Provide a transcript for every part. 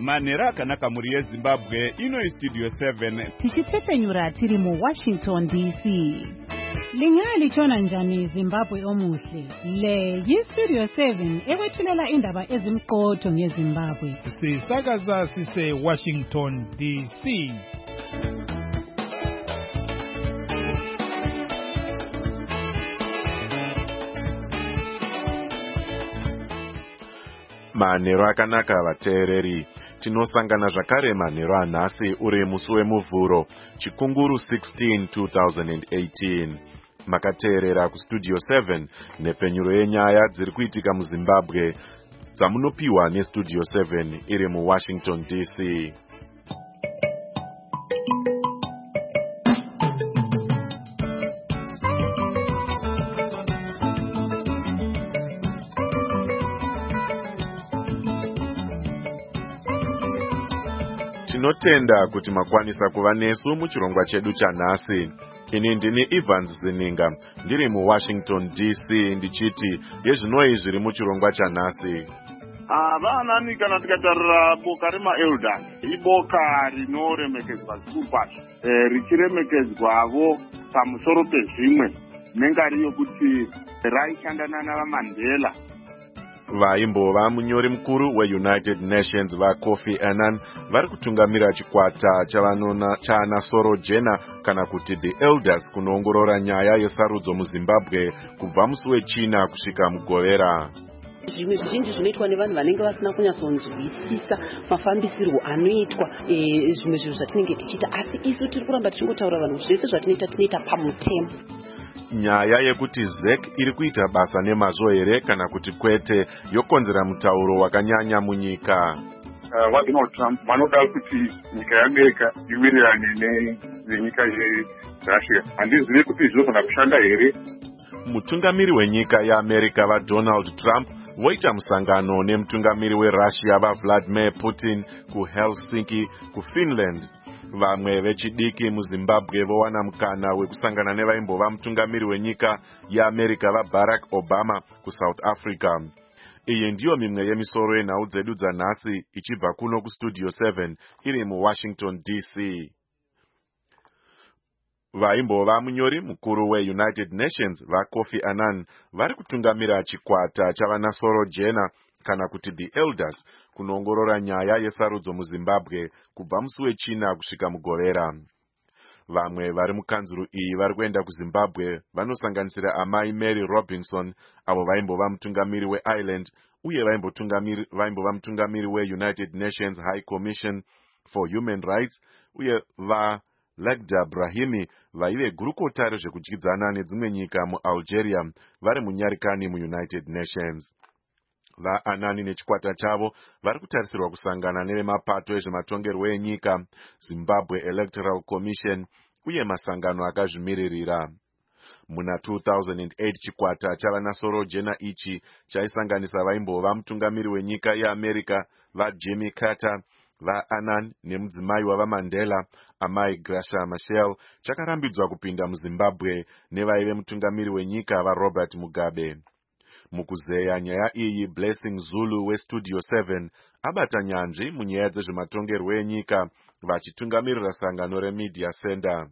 manhero akanaka mhuri yezimbabwe. Ino istudio 7 tichitsepenyura tiri muWashington DC. Lingalitshona njani Zimbabwe omuhle? Le yistudio 7 ekwethulela indaba ezimqotho ngeZimbabwe. Sisakaza sise Washington DC. Manhero akanaka vateereri. Tinosangana zvakare manhero anhasi uri musi wemuvhuro chikunguru 16 2018. Makateerera kustudio 7 nepenyuro yenyaya dziri kuitika muZimbabwe dzamunopiwa nestudio 7 iri muWashington DC. Tinotenda kuti makwanisa kuva nesu muchirongwa chedu chanhasi. Ini ndini Evans Zininga, ndiri muWashington DC ndichiti yezvinoi zviri muchirongwa chanhasi. Vanani kana tikatarira boka remaelders, iboka rinoremekedzwa zvikuru kwazvo, richiremekedzwavo pamusoro pezvimwe nengari yokuti raishandana navaMandela. Vaimbova munyori mukuru weUnited Nations vaKofi Annan vari kutungamira chikwata chaana Soro Jena kana kuti the Elders kunoongorora nyaya yesarudzo muZimbabwe kubva musi wechina kusvika mugovera. Zvimwe zvizhinji zvinoitwa nevanhu vanenge vasina kunyatsonzwisisa mafambisirwo anoitwa zvimwe zvinhu zvatinenge tichiita, asi isu tiri kuramba tichingotaura vanhu zvese zvatinoita pamutemo. Nyaya yekuti ZEC iri kuita basa nemazvo here kana kuti kwete yokonzera mutauro wakanyanya munyika. VaDonald Trump vanoda kuti nyika yeAmerica iwirirane nenyika yeRussia. Handizivi kuti zvinogona kushanda here. Mutungamiri wenyika yeAmerica vaDonald Trump voita musangano nemutungamiri weRussia vaVladimir Putin kuHelsinki kuFinland. Vamwe vechidiki muZimbabwe vowana mukana wekusangana nevaimbova mutungamiri wenyika yeAmerica vaBarack Obama kuSouth Africa. Iyi ndiyo mimwe yemisoro yenhau dzedu dzanhasi ichibva kuno kustudio 7 iri muWashington DC. Vaimbova munyori mukuru weUnited Nations vaKofi Annan vari kutungamira chikwata chavana Soro Jena kana kuti the Elders kunoongorora nyaya yesarudzo muZimbabwe kubva musi wechina kusvika mugovera. Vamwe vari mukanzuru iyi vari kuenda kuZimbabwe vanosanganisira amai Mary Robinson avo vaimbova mutungamiri weIreland uye vaimbova mutungamiri weUnited Nations High Commission for Human Rights uye Legda Brahimi vaive gurukota rezvekudyidzana nedzimwe nyika muAlgeria vari munyarikani muUnited Nations. VaAnnan nechikwata chavo vari kutarisirwa kusangana nevemapato ezvematongerwo enyika, Zimbabwe Electoral Commission uye masangano akazvimiririra. Muna 2008 chikwata chavana Soro Jena ichi chaisanganisa vaimbova mutungamiri wenyika yeAmerica vaJimmy Carter, vaAnnan nemudzimai wavaMandela amai Graça Machel chakarambidzwa kupinda muZimbabwe nevaive mutungamiri wenyika vaRobert Mugabe. Mukuzeya nyaya iyi Blessing Zulu westudio 7 abata nyanzvi munyaya dzezvematongerwo enyika vachitungamirira sangano reMedia Center.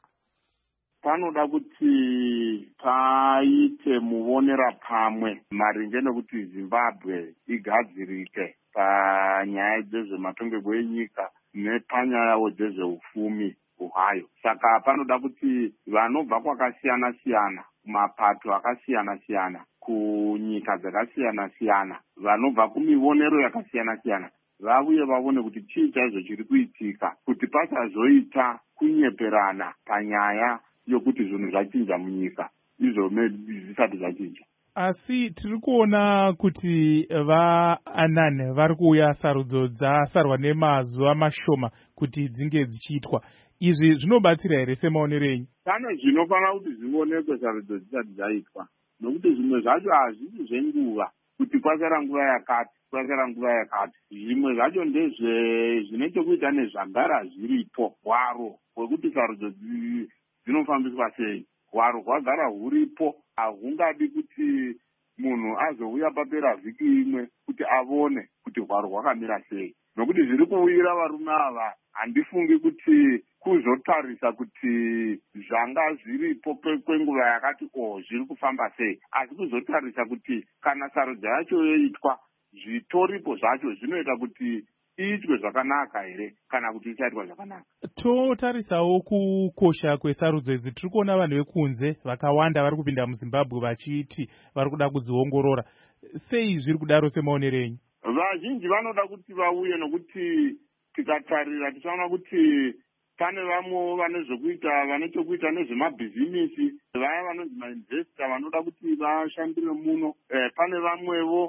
Panoda kuti paite muvonera pamwe maringe nekuti Zimbabwe igadzirike panyaya dzezvematongerwo enyika nepanyaya dzezveupfumi hwayo. Saka panoda kuti vanobva kwakasiyana siyana, kumapato akasiyana siyana, kunyika dzakasiyana siyana, vanobva kumivonero yakasiyana siyana vauye vaone kuti chii chaizvo chiri kuitika kuti pasazoita kunyeperana panyaya yokuti zvinhu zvachinja munyika izvo zvisati zvachinja. Asi tiri kuona kuti vaAnnan vari kuuya sarudzo dzasarwa nemazuva mashoma kuti dzinge dzichiitwa. Izvi zvinobatsira here semaonero enyu? Pane zvinofanira kuti zvionekwe sarudzo dzisati dzaitwa, nokuti zvimwe zvacho hazvisi zvenguva kuti kwasara nguva yakati. Zvimwe zvacho zvine chekuita nezvagara zviripo, hwaro hwekuti sarudzo dzinofambiswa sei. Hwaro hwagara huripo, hahungadi kuti munhu azouya papera vhiki imwe kuti avone kuti hwaro hwakamira sei. nokuti zviri kuwira varume ava handifungi kuti kuzotarisa kuti zvanga zviripo kwenguva yakati zviri kufamba sei, asi kuzotarisa kuti kana sarudzo yacho yoitwa zvitoripo zvacho zvinoita kuti iitwe zvakanaka here kana kuti ichaitwa zvakanaka. Totarisawo kukosha kwesarudzo idzi. Tiri kuona vanhu vekunze vakawanda vari kupinda muZimbabwe vachiti vari kuda kudziongorora. Sei zviri kudaro semaonero enyu? Vazhinji vanoda kuti vauye, nokuti tikatarira tichaona kuti pane vamwe vane chokuita nezvemabhizimisi, vaya vanonzi mainvesta vanoda kuti vashandire muno. Pane vamwevo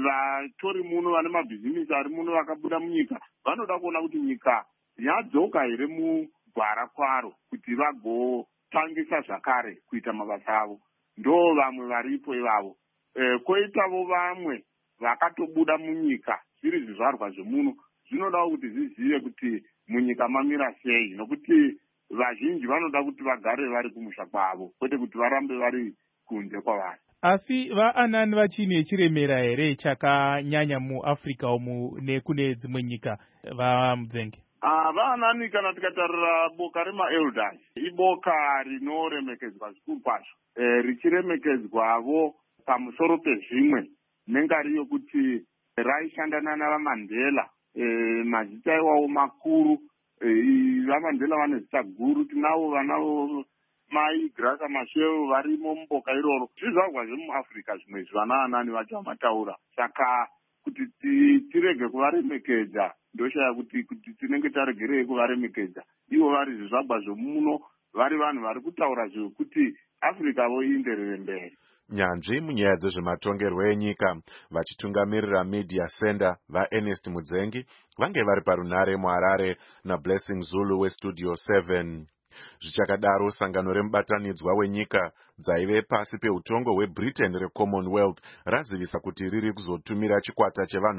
vatori muno vane mabhizimisi ari muno vakabuda munyika, vanoda kuona kuti nyika yadzoka here mugwara kwaro kuti vagotangisa zvakare kuita mabasa avo. Ndo vamwe varipo ivavo. Koitavo vamwe vakatobuda munyika zviri zvizvarwa zvemuno, zvinoda kuti zvizive kuti munyika mamira sei, nokuti vazhinji vanoda kuti vagare vari kumusha kwavo kwete kuti varambe vari kunze kwavari. Asi vaAnani vachine chiremera here chakanyanya muAfrica umu nekune dzimwe nyika vaMudzenge? VaAnani kana tikatarira boka remaelders iboka rinoremekedzwa zvikuru kwazvo, richiremekedzwavo pamusoro pezvimwe nengariyo kuti raishandana navaMandela, mazita iwawo makuru. VaMandela vane zita guru, tinavo vanavo Mai Graca Machel varimo muboka iroro. Zvizvarwa zvemuAfrica zvimwe zvanaAnani vacho vamataura. Saka kuti tirege kuvaremekedza ndoshaya kuti tinenge taregerei kuvaremekedza. Ivo vari zvizvarwa zvemuno, vari vanhu vari kutaura zvekuti Africa voienderere mberi. Nyanzvi munyaya dzezvematongerwo enyika vachitungamirira Media Center vaErnest Mudzengi vange vari parunhare muHarare naBlessing Zulu weStudio 7. Zvichakadaro, sangano remubatanidzwa wenyika dzaive pasi peutongo hweBritain reCommonwealth razivisa kuti riri kuzotumira chikwata chevanhu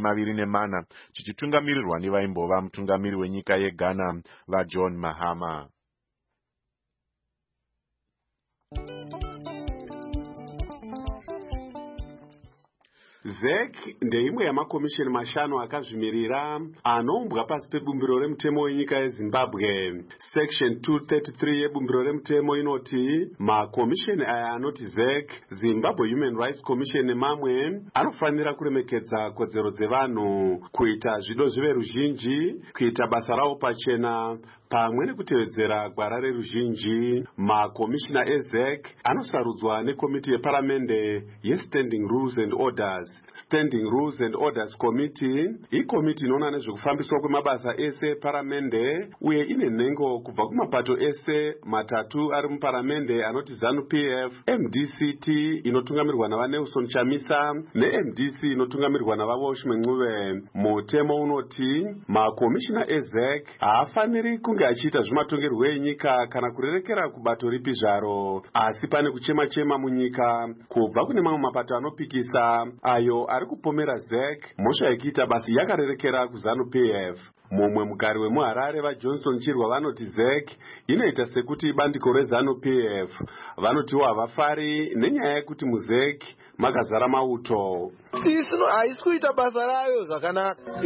24 chichitungamirirwa nevaimbova mutungamiri wenyika yeGhana vaJohn Mahama. ZEC ndeimwe yamakomisheni 5 akazvimirira anoumbwa pasi pebumbiro remutemo wenyika yeZimbabwe. Section 233 yebumbiro remutemo inoti makomisheni aya anoti ZEC, Zimbabwe Human Rights Commission nemamwe anofanira kuremekedza kodzero dzevanhu, kuita zvido zvive ruzhinji, kuita basa rawo pachena pamwe nekutevedzera gwara reruzhinji. Makomishina eZEC anosarudzwa nekomiti yeparamende yeStanding Rules and Orders. Standing Rules and Orders Committee ikomiti inoona nezvekufambiswa kwemabasa ese paramende uye ine nhengo kubva kumapato ese matatu ari muparamende anoti ZANU-PF, MDCT inotungamirwa navaNelson Chamisa neMDC inotungamirwa navaWashman Ncube. Mutemo unoti makomishina eZEC haafaniri kunge achiita zvematongerwo enyika kana kurerekera kubato ripi zvaro, asi pane kuchema-chema munyika kubva kune mamwe mapato anopikisa ayo ari kupomera ZEC mhosva yekuita basi yakarerekera kuZANU-PF. Mumwe mugari wemuHarare vaJohnson Chirwa vanoti ZEC inoita sekuti bandiko reZANU-PF. Vanotiwo havafari nenyaya yekuti muZEC makazara mauto. Haisi kuita basa rayo zvakanaka.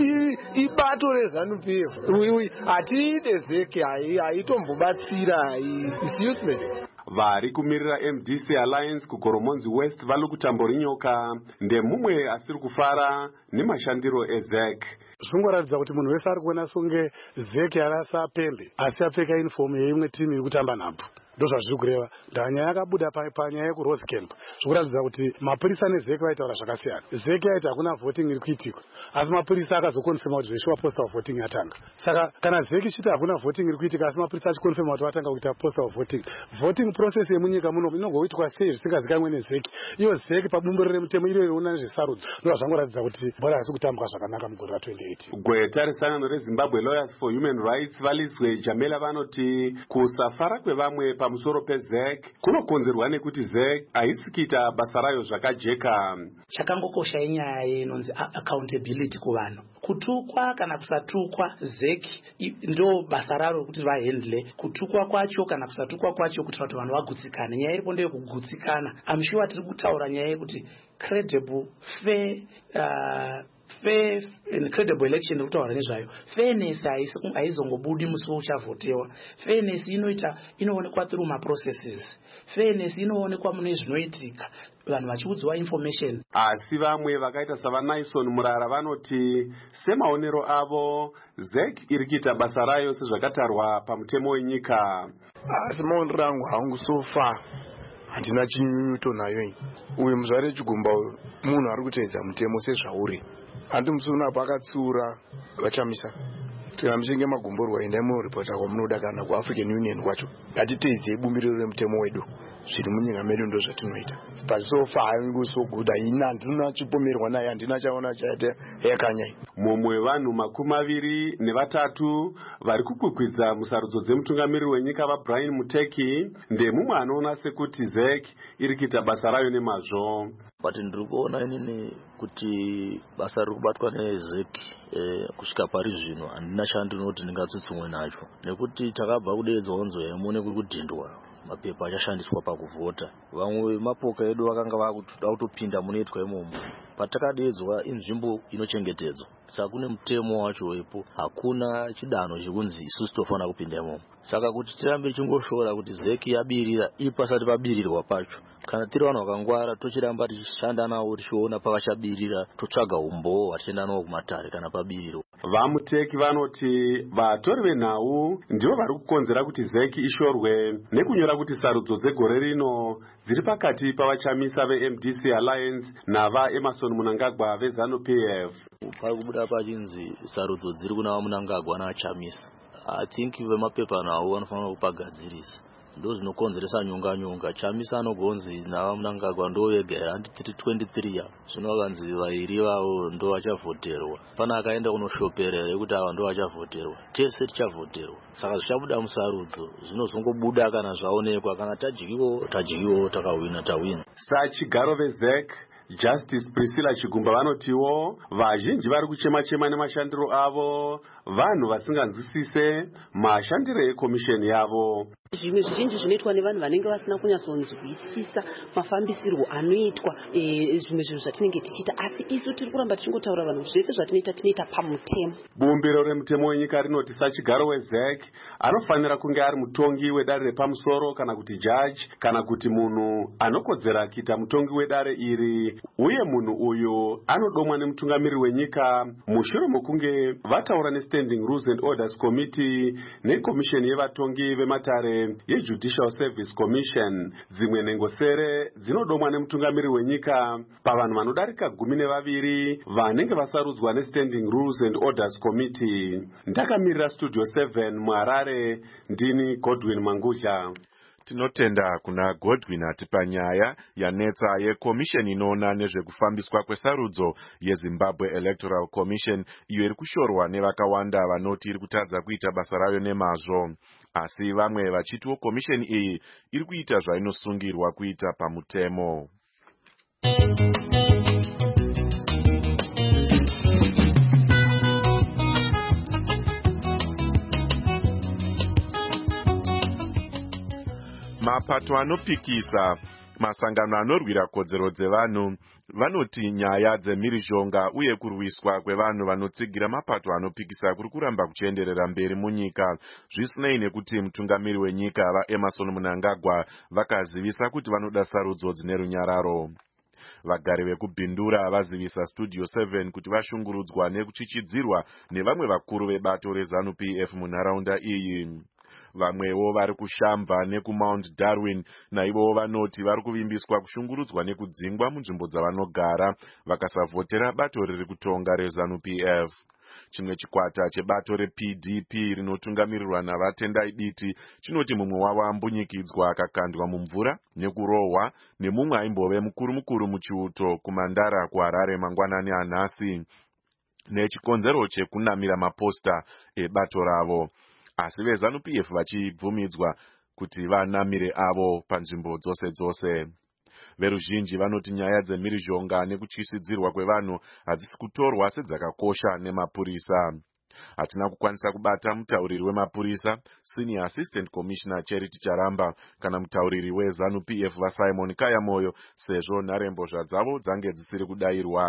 Ibato reZANU-PF. Hatiide ZEC, haitombobatsira, it's useless. Vari kumirira MDC Alliance kuGoromonzi West vali kutamborinyoka ndemumwe asiri kufara nemashandiro eZEC. Zvinoratidza kuti munhu wese ari kuona songe ZEC yarasa pembe asi apfeka uniform yeimwe timu iri kutamba nhabvu. Ndozvazviri kureva. Ndanyaya yakabuda panyaya yekurose camp. Zvikuratidza kuti mapurisa neZEC vaitaura zvakasiyana. ZEC yaiti hakuna voting iri kuitika, asi mapurisa akazokonfirma kuti zveshuwa postal voting yatanga. Saka kana ZEC ichiti hakuna voting iri kuitika asi mapurisa achikonfirma kuti vatanga kuita postal voting process yemunyika muno inongoitwa sei zvisingazikamwe neZEC. Iyo ZEC pabumbiro remutemo iro inoona nezvesarudzo ndizvo zvangoratidza kuti bhora hasi kutambwa zvakanaka mugore ra2018. Gweta resangano reZimbabwe Lawyers for Human Rights valizwe Jamela vanoti kusafara kwevamwe pamusoro peZEC kunokonzerwa nekuti ZEC haisi kuita basa rayo zvakajeka. Chakangokosha inyaya inonzi accountability kuvanhu. Kutukwa kana kusatukwa ZEC ndo basa raro kuti vahendle. Kutukwa kwacho kana kusatukwa kwacho kuti vanhu vagutsikane. Nyaya iripo ndeyo kugutsikana. I'm sure tiri kutaura nyaya yekuti credible, fair and credible election kutaura nezvayo. Fairness haizongobudi musi uchavhotewa. Fairness inoonekwa through processes. Fairness inoonekwa mune zvinoitika vanhu vachiudzwa information. Asi vamwe vakaita savanison Murara vanoti semaonero avo ZEC iri kuita basa rayo sezvakatarwa pamutemo wenyika. Asi maonero angu hangu so far handina chinyunyuto nayo iyi. Uyu muzvare Chigumba munhu ari kuteedza mutemo sezvauri. Handi musuna pakatsiura vachamisa. Kana muchinge magomborwa endai munoripota kwamunoda kana kuAfrican Union kwacho. Ngatiteedze bumbiro remutemo wedu. Zviri munyika medu ndo zvatinoita. But so far I'm so good. Handina chipomerwa naye, handina chaona chaite yakanyai. Mumwe vanhu 23 vari kukwikwidza musarudzo dzemutungamiriri wenyika vaBrian Muteki ndemumwe anoona sekuti ZEC iri kuita basa rayo nemazvo. But ndiri kuona inini kuti basa riri kubatwa neZEC kusvika pari zvino handina chandinoti ndingatsutsumwe nacho, nekuti takabva kudeedzwa kunzi yaimone kuri kudhindwa mapepa achashandiswa pakuvhota. Vamwe mapoka edu vakanga vakutoda kutopinda munoitwa imomo. Patakadeedzwa inzvimbo inochengetedzwa, saka kune mutemo wacho wepo, hakuna chidanho chekunzi isusu tofanira kupinda imomo. Saka kuti tirambe tichingoshora kuti ZEC yabirira ipasati pabirirwa pacho. Kana tiri vanhu vakangwara tochiramba tichishanda navo tichiona pavachabirira totsvaga umbowo hwatienda nawo kumatare kana pabirirwa. VaMuteki vanoti vatori venhau ndivo vari kukonzera kuti ZEC ishorwe nekunyora kuti sarudzo dzegore rino dziri pakati pavachamisa veMDC Alliance navaEmmerson Mnangagwa veZANU-PF. Pari kubuda pachinzi sarudzo dziri kuna Mnangagwa naachamisa. I think vemapepa nawo vanofanira kupagadzirisa. Ndo zvinokonzeresa nyonga. Chamisa anogonzi navaMnangagwa ndo vega handi 23 ya. Zvino vanzi vairi vavo ndo vachavhoterwa. Pana akaenda kunoshoperera yekuti ava ndo vachavhoterwa. Tese tichavhoterwa. Saka zvichabuda musarudzo. Zvinozongobuda kana zvaonekwa, kana tajikiwo takawina tawina. Sachigaro veZEC Justice Priscilla Chigumba vanotiwo vazhinji vari kuchema nemashandiro avo vanhu vasinganzwisise mashandiro ekomisheni yavo. Zvimwe zvizhinji zvinoitwa nevanhu vanenge vasina kunyatsonzwisisa mafambisirwo anoitwa zvimwe zvinhu zvatinenge tichiita, asi isu tiri kuramba tichingotaura vanhu zvese zvatinoita pamutemo. Bumbiro remutemo wenyika rinoti sachigaro weZEC anofanira kunge ari mutongi wedare repamusoro kana kuti jaji kana kuti munhu anokodzera kuita mutongi wedare iri, uye munhu uyu anodomwa nemutungamiriri wenyika mushure mokunge vataura neStanding Rules and Orders Committee nekomisheni yevatongi vematare yeJudicial Service Commission. Dzimwe nhengosere dzinodomwa nemutungamiriri wenyika pavanhu vanodarika 12 vanenge vasarudzwa neStanding Rules and Orders Committee. Ndakamirira Studio 7 muHarare, ndini Godwin Mangudla. Tinotenda kuna Godwin atipa nyaya yanetsa yekomisheni inoona nezvekufambiswa kwesarudzo yeZimbabwe Electoral Commission, iyo iri kushorwa nevakawanda vanoti iri kutadza kuita basa rayo nemazvo. Asi vamwe vachitiwo komisheni iyi iri kuita zvainosungirwa kuita pamutemo. Mapato anopikisa masangano anorwira kodzero dzevanhu vanoti nyaya dzemhirizhonga uye kurwiswa kwevanhu vanotsigira mapato anopikisa kuri kuramba kuchienderera mberi munyika, zvisinei nekuti mutungamiri wenyika vaEmmerson Mnangagwa vakazivisa kuti vanoda sarudzo dzine runyararo. Vagari vekubhindura vazivisa Studio 7 kuti vashungurudzwa nekuchichidzirwa nevamwe vakuru vebato reZANU-PF munharaunda iyi. Vamwewo vari kushambva nekuMount Darwin naivowo vanoti vari kuvimbiswa kushungurudzwa nekudzingwa munzvimbo dzavanogara vakasavhotera bato riri kutonga reZANU-PF. Chimwe chikwata chebato rePDP rinotungamirirwa navatendai Biti chinoti mumwe wavo ambunyikidzwa akakandwa mumvura nekurohwa nemumwe aimbove mukuru muchiuto kuMandara kuHarare mangwanani anhasi nechikonzero chekunamira maposta ebato ravo. Asi veZANU-PF vachibvumidzwa kuti vanamire avo panzvimbo dzose. Veruzhinji vanoti nyaya dzemhirizhonga nekuchisidzirwa kwevanhu hadzisi kutorwa sedzakakosha nemapurisa. Hatina kukwanisa kubata mutauriri wemapurisa, Senior Assistant Commissioner Charity Charamba, kana mutauriri weZANU-PF vaSimon Kayamoyo, sezvo nharembozha dzavo dzange dzisiri kudayirwa.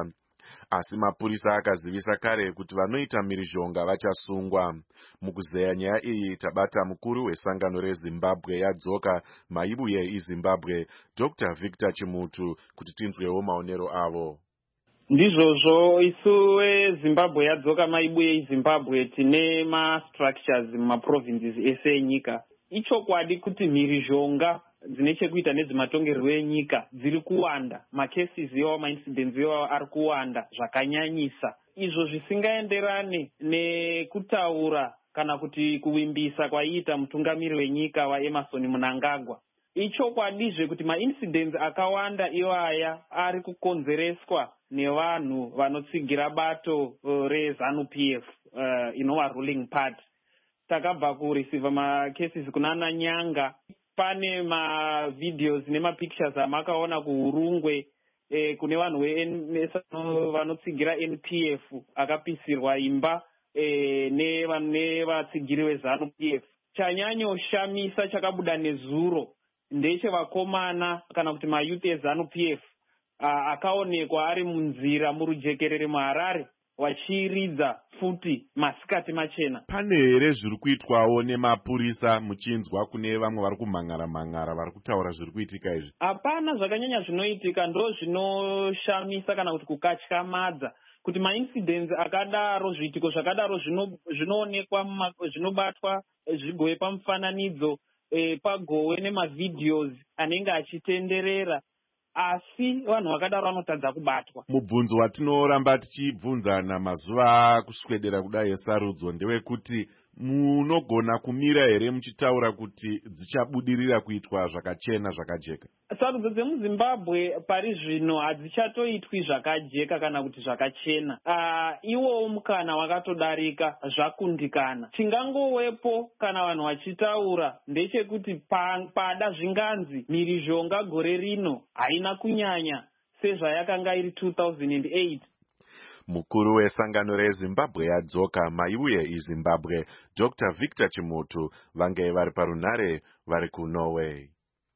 asi mapurisa akazivisa kare kuti vanoita mhirizhonga vachasungwa. Mukuzeya nyaya iyi tabata mukuru wesangano reZimbabwe yadzoka maibuye iZimbabwe Dr. Victor Chimutu kuti tinzwewo maonero avo. Ndizvozvo isu weZimbabwe yadzoka maibuye iZimbabwe tine ma-structures mumaprovinces ese enyika. Ichokwadi kuti mhirizhonga dzine chekuita nezvematongerwo enyika dziri kuwanda, macases iwawo, maincidents iwawo ari kuwanda zvakanyanyisa, izvo zvisingaenderane nekutaura kana kuti kuvimbisa kwaiita mutungamiri wenyika waEmerson Mnangagwa. Ichokwadizve kuti maincidents akawanda iwaya ari kukonzereswa nevanhu vanotsigira bato reZANU-PF inova ruling party. Takabva kureceiva macases kunana Nyanga. Pane mavideos nemapictures amakaona kuHurungwe kune vanhu vanotsigira NPF akapisirwa imba nevatsigiri veZANU-PF. Chanyanyoshamisa chakabuda nezuro ndechevakomana kana kuti mayuth eZANU-PF akaonekwa ari munzira murujekerere muHarare wachiridza futi masikati machena. Pane here zviri kuitwawo nemapurisa muchinzwa kune vamwe vari kumhan'ara vari kutaura zviri kuitika izvi? Hapana zvakanyanya zvinoitika, ndo zvinoshamisa kana kuti kukatyamadza kuti maincidents akadaro, zviitiko zvakadaro zvinoonekwa, zvinobatwa zvigowe pamufananidzo, pagowe nemavideos anenge achitenderera, asi vanhu vakadaro vanotadza kubatwa. Mubvunzo watinoramba tichibvunzana mazuva kuswedera kudai esarudzo ndewekuti munogona kumira here muchitaura kuti dzichabudirira kuitwa zvakachena zvakajeka? Sarudzo dzemuZimbabwe pari zvino hadzichatoitwi zvakajeka kana kuti zvakachena. Iwowo mukana wakatodarika, zvakundikana. Chingangowepo kana vanhu vachitaura ndechekuti pada zvinganzi mhirizhonga gore rino haina kunyanya sezvayakanga iri 2008. Mukuru wesangano reZimbabwe yadzoka maibuye iZimbabwe Dr. Victor Chimutu vange vari parunhare vari kuNorway.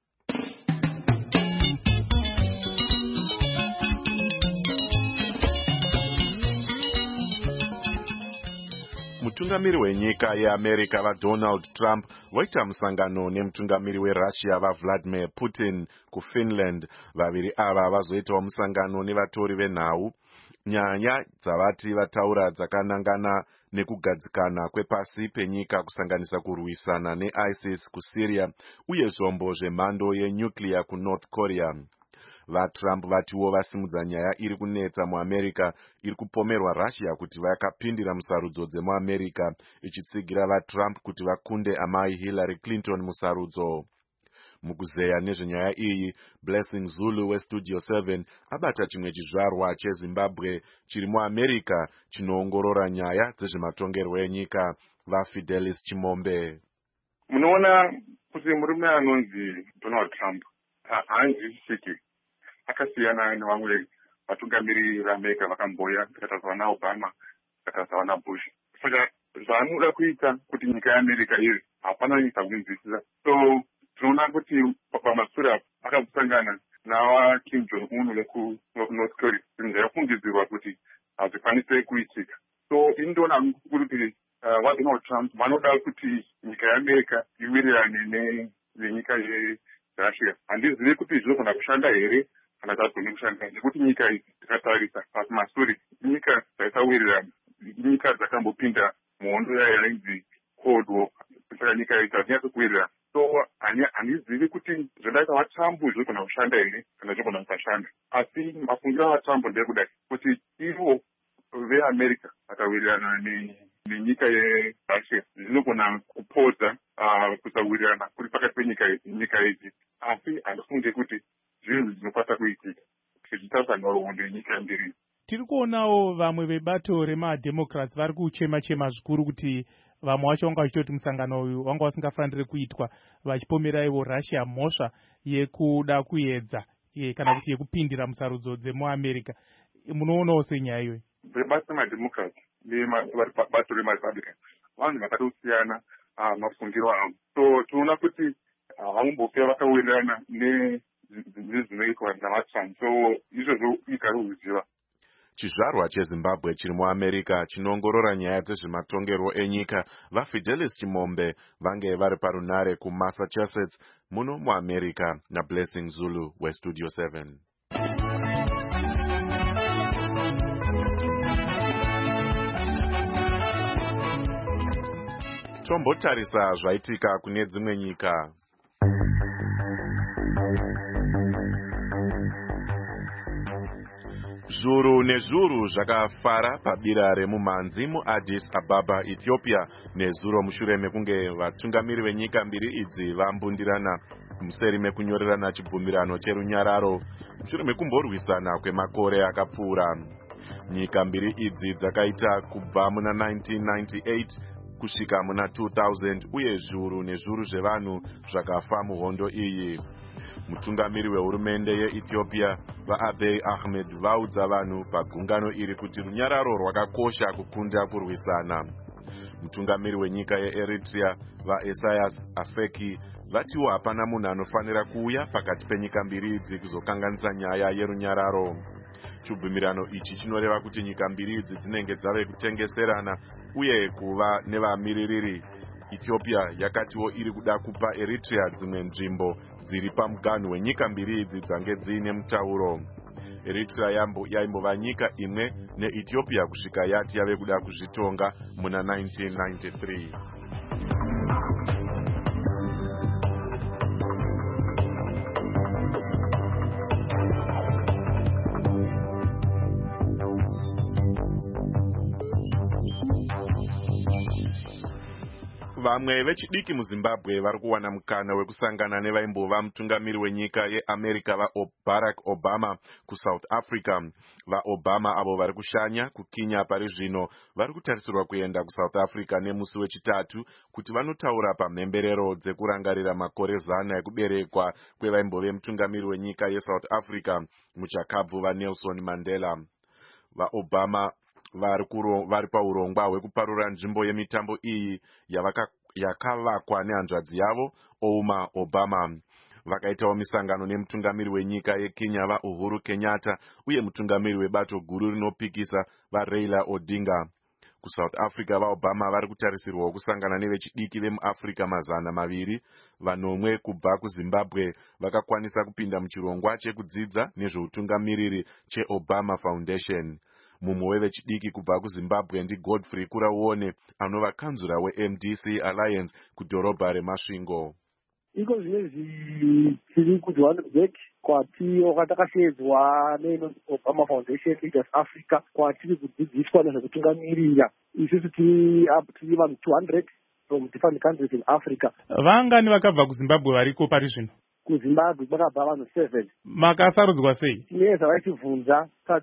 Mutungamiri wenyika yeAmerica vaDonald Trump vaita musangano nemutungamiri weRussia vaVladimir Putin kuFinland. Vaviri ava vazoitawo musangano nevatori venhau. Nyaya dzavati vataura dzakanangana nekugadzikana kwepasi penyika kusanganisa kurwisana neISIS kuSyria uye zvombo zvemhando yenuclear kuNorth Korea. VaTrump vatiwo vasimudza nyaya iri kunetsa muAmerica iri kupomerwa Russia kuti vakapindira musarudzo dzemuAmerica ichitsigira vaTrump kuti vakunde amai Hillary Clinton musarudzo. Mukuzeya nezvenyaya iyi, Blessing Zulu weStudio 7 abata chimwe chizvarwa cheZimbabwe chiri muAmerica chinoongorora nyaya dzezvematongerwo enyika, vaFidelis Chimombe. Munoona kuti murume anonzi Donald Trump haanzwisisiki. Akasiyana nevamwe vatungamiri veAmerica vakamboya, takataurwa naObama, takataurwa naBush. Saka zvaanoda kuita kuti nyika yeAmerica iri hapana nyika kunzwisisa. So tinoona kuti pamasura akasangana naVaKim Jong-un vekuNorth Korea, zvaifungidzirwa kuti hazvikwanise kuitika. So indoona kuti vaDonald Trump vanoda kuti nyika yeAmerica iwirirane nenyika yeRussia. Handizivi kuti zvinogona kushanda here kana zvagone kushanda, nekuti nyika idzi tikatarisa pamasure nyika dzaisawirirana, nyika dzakambopinda muhondo yainzi Cold War. Saka nyika idzi hadzinyatso kuwirirana. So handizivi kuti zvodaita vaTrump zvinogona kushanda here kana zvinogona kusashanda. Asi mafungiro avaTrump ndekudai kuti ivo veAmerica vakawirirana nenyika yeRussia zvinogona kupodza kusawirirana kuri pakati penyika idzi. Asi handifunge kuti zvinhu zvinokwanisa kuitika zvichitaura nhoroondo yenyika mbiri. Tiri kuonawo vamwe vebato remademocrats vari kuchema-chema zvikuru kuti vamwe vacho vanga vachitoti musangano uyu wanga usingafaniri kuitwa, vachipomera ivo Russia mhosva yekuda kuedza kana kuti yekupindira musarudzo dzemuAmerica. Munoonawo senyaya iyoyi? Vebato remademocrats nebato remarepublican vanhu vakatosiyana mafungiro avo. So tinoona kuti havambopera vakawirirana nezvinoitwa navaTrump. So izvozvo igare kuziva. chizvarwa chezimbabwe chiri muamerica chinoongorora nyaya dzezvematongerwo enyika vafidelis chimombe vange vari parunare kumassachusetts muno muamerica nablessing zulu westudio 7. Tombotarisa zvaitika kune dzimwe nyika. Zviuru nezviuru zvakafara pabira remumhanzi muAddis Ababa, Ethiopia nezuro mushure mekunge vatungamiri venyika mbiri idzi vambundirana museri mekunyorerana chibvumirano cherunyararo mushure mekumborwisana kwemakore akapfuura. Nyika mbiri idzi dzakaita kubva muna 1998 kusvika muna 2000 uye zviuru nezviuru zvevanhu zvakafa muhondo iyi. Mutungamiri wehurumende yeEthiopia vaAbiy Ahmed vaudza vanhu pagungano iri kuti runyararo rwakakosha kukunda kurwisana. Mutungamiri wenyika yeEritrea vaEsaias Afwerki vatiwo hapana munhu anofanira kuuya pakati penyika mbiri idzi kuzokanganisa nyaya yerunyararo. Chibvumirano ichi chinoreva kuti nyika mbiri idzi dzinenge dzave kutengeserana uye kuva nevamiririri. Ethiopia yakatiwo iri kuda kupa Eritrea dzimwe nzvimbo dziri pamuganhu wenyika mbiri idzi dzange dziine mutauro. Eritrea yaimbova nyika imwe neEthiopia kusvika yati yave kuda kuzvitonga muna 1993. Vamwe vechidiki muZimbabwe vari kuwana mukana wekusangana nevaimbova mutungamiri wenyika yeAmerica vaBarack Obama kuSouth Africa. VaObama avo vari kushanya kukinya pari zvino vari kutarisirwa kuenda kuSouth Africa nemusi wechitatu kuti vanotaura pamhemberero dzekurangarira makore 100 ekuberekwa kwevaimbove mutungamiri wenyika yeSouth Africa muchakabvu vaNelson Mandela. VaObama vari paurongwa hwekuparura nzvimbo yemitambo iyi yakavakwa nehanzvadzi yavo Ouma Obama. Vakaitawo misangano nemutungamiri wenyika yeKenya vaUhuru Kenyatta uye mutungamiri webato guru rinopikisa vaRaila Odinga. KuSouth Africa vaObama vari kutarisirwawo kusangana nevechidiki vemuAfrica 200. Vanomwe kubva kuZimbabwe vakakwanisa kupinda muchirongwa chekudzidza nezveutungamiriri cheObama Foundation. Mumwe wevechidiki kubva kuZimbabwe ndiGodfrey Kurauone anova kanzura weMDC Alliance kudhorobha reMasvingo. Iko zvinezvi tiri kuJohannesburg kwatiyo kwatakashedzwa neObama Foundation Leaders Africa kwatiri kudzidziswa nezvekutungamirira. Isusu tiri vanhu 200 from different countries in Africa. Vangani vakabva kuZimbabwe variko pari zvino? KuZimbabwe kwakabva vanhu 7. Makasarudzwa sei? Tine zvavaitibvunza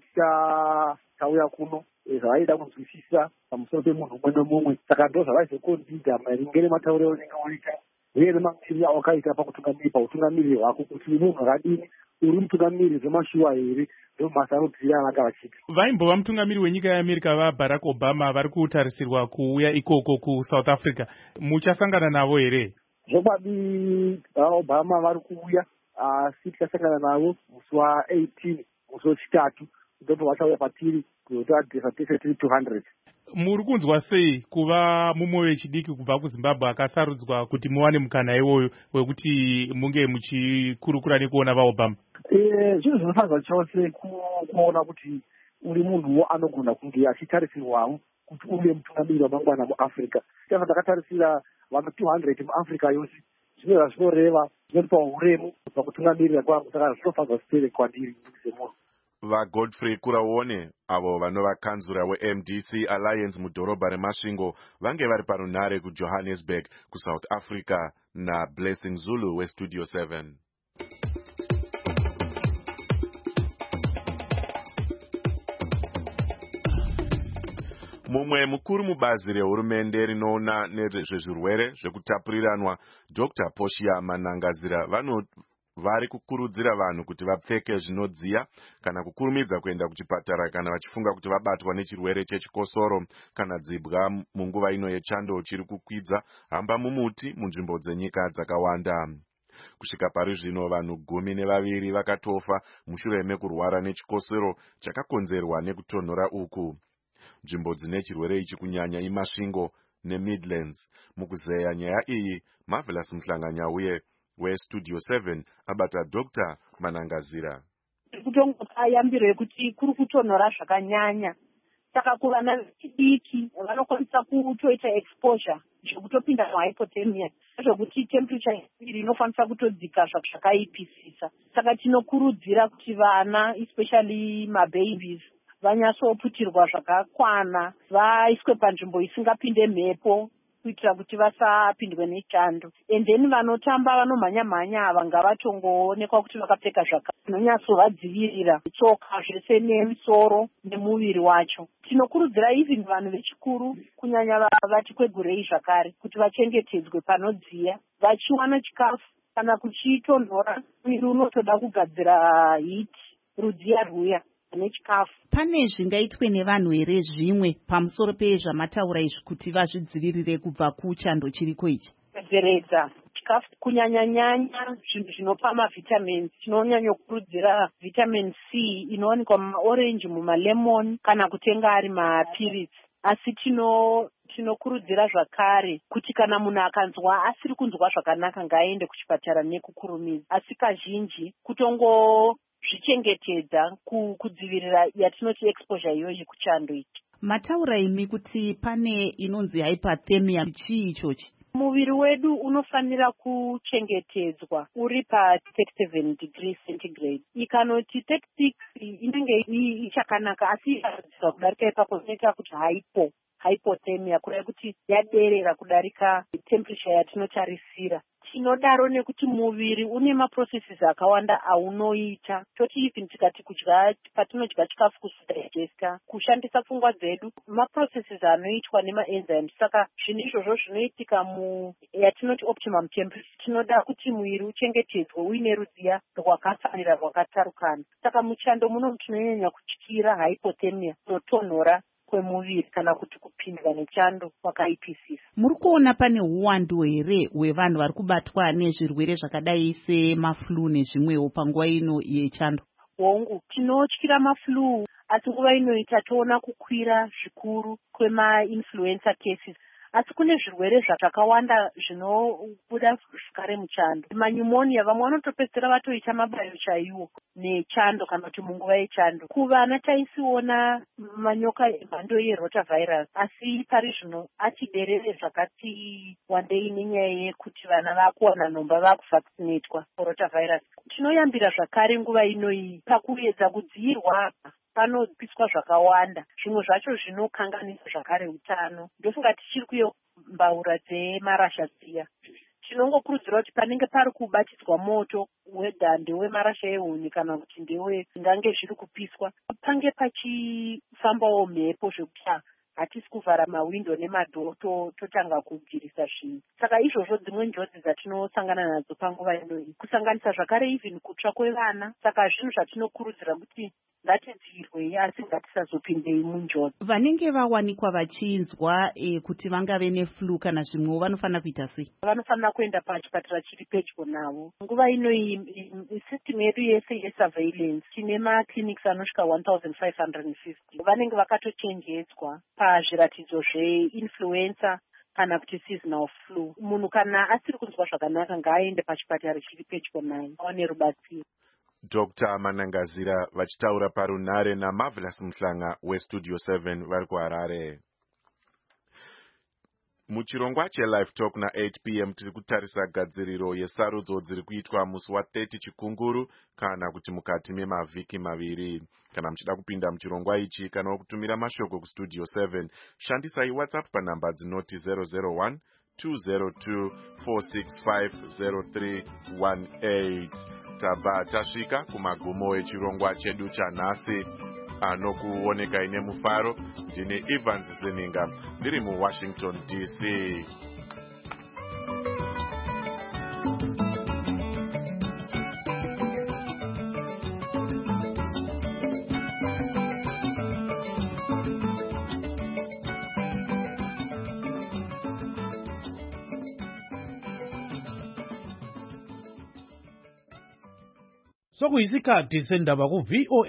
tauya kuno zvavaida kunzwisisa pamusoro pemunhu umwe nomumwe, saka ndo zvavaizokondida maringe nematauriro anenge waita uye nemamiriri awakaita pautungamiri hwako kuti munhu akadini, uri mutungamiri zvemashuwa here, ndomabasa anodzira anaka vachita. Vaimbova mutungamiri wenyika yeAmerica vaBarack Obama vari kutarisirwa kuuya ikoko kuSouth Africa. Muchasangana navo here? Zvokwadi vaObama vari kuuya, asi tichasangana navo musi wa18 musi wechitatu ndipo vachauya patiri kuzotaadhesa tese tiri 200. Muri kunzwa sei kuva mumwe wechidiki kubva kuZimbabwe akasarudzwa kuti muwane mukana iwoyo wekuti munge muchikurukura nekuona vaObama? Zvinhu zvinofadza chose kuona kuti uri munhuwo anogona kunge achitarisirwawo kuti uve mutungamiri wamangwana muAfrica. Saka takatarisira vanhu 200 muAfrica yose, zvino zvinoreva zvinotipa uremu pakutungamirira kwangu, saka zvinofadza sipere kwandiri semunhu. VaGodfrey Kurauone avo vanova kanzura weMDC Alliance mudhorobha reMasvingo vange vari parunare kuJohannesburg kuSouth Africa naBlessing Zulu weStudio 7. Mumwe mukuru mubazi rehurumende rinoona nezvezvirwere zvekutapuriranwa Dr. Portia Manangazira vari kukurudzira vanhu kuti vapfeke zvinodziya kana kukurumidza kuenda kuchipatara kana vachifunga kuti vabatwa nechirwere chechikosoro kana dzibwa munguva ino yechando chiri kukwidza hamba mumuti munzvimbo dzenyika dzakawanda. Kusvika pari zvino vanhu 12 vakatofa mushure mekurwara nechikosoro chakakonzerwa nekutonhora uku. Nzvimbo dzine chirwere ichi kunyanya iMasvingo neMidlands. Mukuzeya nyaya iyi, Marvelous Mhlanganyauye weStudio 7 abata Dr. Manangazira. Kutongokayambiro yekuti kuri kutonhora zvakanyanya, saka kuvana vechidiki vanokwanisa kutoita exposure zvekutopinda muhypothermia, zvokuti temperature iri inokwanisa kutodzika zvakaipisisa. Saka tinokurudzira kuti vana, especially mababies, vanyatsoputirwa zvakakwana, vaiswe panzvimbo isingapinde mhepo kuitira kuti vasapindwe nechando. And then vanotamba vanomhanya-mhanya ava ngavatongoonekwa kuti vakapfeka zvinonyatsovadzivirira tsoka zvese nemusoro nemuviri wacho. Tinokurudzira even vanhu vechikuru kunyanya vati kwegurei zvakare kuti vachengetedzwe panodziya, vachiwana chikafu kana kuchitonhora mwiri unotoda kugadzira hiti, rudziya rwuya nechikafu. Pane zvingaitwe nevanhu here zvimwe pamusoro pezvamataura izvi kuti vazvidzivirire kubva kuchando chiriko ichi? Kudzeredza chikafu kunyanya-nyanya zvinhu zvinopa mavitamins. Tinonyanya kukurudzira vitamin C inowanikwa mumaorenji, mumalemon kana kutenga ari mapirits. Asi tinokurudzira zvakare kuti kana munhu akanzwa asiri kunzwa zvakanaka ngaaende kuchipatara nekukurumidza. Asi kazhinji kutongozvichengetedza kudzivirira yatinoti exposure iyoyi kuchando ichi. Mataura imi kuti pane inonzi hypothermia, chii ichochi? Muviri wedu unofanira kuchengetedzwa uri pa37 degrees centigrade. Ikanoti 36 inenge ichakanaka, asi ikadzidzwa kudarika ipapo inoita kuti hypothermia, kureva kuti yaderera kudarika temperature yatinotarisira. Tinodaro nekuti muviri une maprocesses akawanda aunoita. Toti even tikati patinodya chikafu kudigesta, kushandisa pfungwa dzedu, maprocesses anoitwa nemaenzymes. Saka zvinhu izvozvo zvinoitika yatinoti optimum temperature. Tinoda kuti muviri uchengetedzwe uine rudziya rwakafanira rwakatarukana. Saka muchando muno tinonyanya kutyira hypothermia, kutonhora kwemuviri kana kuti kupindwa nechando wakaipisisa. Muri kuona pane uwandu here hwevanhu vari kubatwa nezvirwere zvakadai semaflu nezvimwewo panguva ino yechando? Hongu, tinotyira maflu, asi nguva inoita toona kukwira zvikuru kwemainfluenza cases. Asi kune zvirwere zvakawanda zvinobuda zvakare muchando. Manyumonia, vamwe vanotopedzera vatoita mabayo chaiwo nechando kana kuti munguva yechando. Kuvana taisiona manyoka emhando yerotavirus, asi pari zvino atiderere zvakati wandei nenyaya yekuti vana vakuwana nhomba vakuvaccinatwa rotavirus. Tinoyambira zvakare nguva inoyi pakuedza kudzivirwa panopiswa zvakawanda, zvimwe zvacho zvinokanganisa zvakare utano. Ndofunga tichiri kuyombaura dzemarasha dziya. Tinongokurudzira kuti panenge pari kubatidzwa moto, wedha ndewemarasha ehuni kana kuti ndewe ngange zviri kupiswa, pange pachifambawo mhepo zvekuti hatisi kuvhara mawindo nemadhoo totanga kugirisa zvinhu. Saka izvozvo dzimwe njodzi dzatinosangana nadzo panguva inoyi, kusanganisa zvakare even kutsva kwevana. Saka zvinhu zvatinokurudzira kuti ngatidzivirwe, asi ngatisazopindei munjodzi. Vanenge vawanikwa vachinzwa kuti vangave neflu kana zvimwewo vanofanira kuita sei? Vanofanira kuenda pachipatara chiri pedyo navo. Nguva inoyi system yedu yese yesurveillance tine maclinics anosvika 1550. Vanenge vakatochenjedzwa pazviratidzo zveinfluenza kana kuti seasonal flu. Munhu kana asiri kunzwa zvakanaka ngaaende pachipatara chiri pedyo naye aone rubatsiro. Dr. Manangazira vachitaura parunhare naMarvelous Mhlanga weStudio 7 vari kuHarare. Muchirongwa cheLive Talk na8 p.m. tiri kutarisa gadziriro yesarudzo dziri kuitwa musi wa30 Chikunguru kana kuti mukati memavhiki maviri. Kana muchida kupinda muchirongwa ichi kana kutumira mashoko kuStudio 7, shandisai WhatsApp panhamba dzinoti 001 202 465 0318. Tabva tasvika kumagumo echirongwa chedu chanhasi. Anokuoneka ine mufaro ndine Evans Zeninga ndiri muWashington DC. sokuyisikhathi sendaba ku-VOA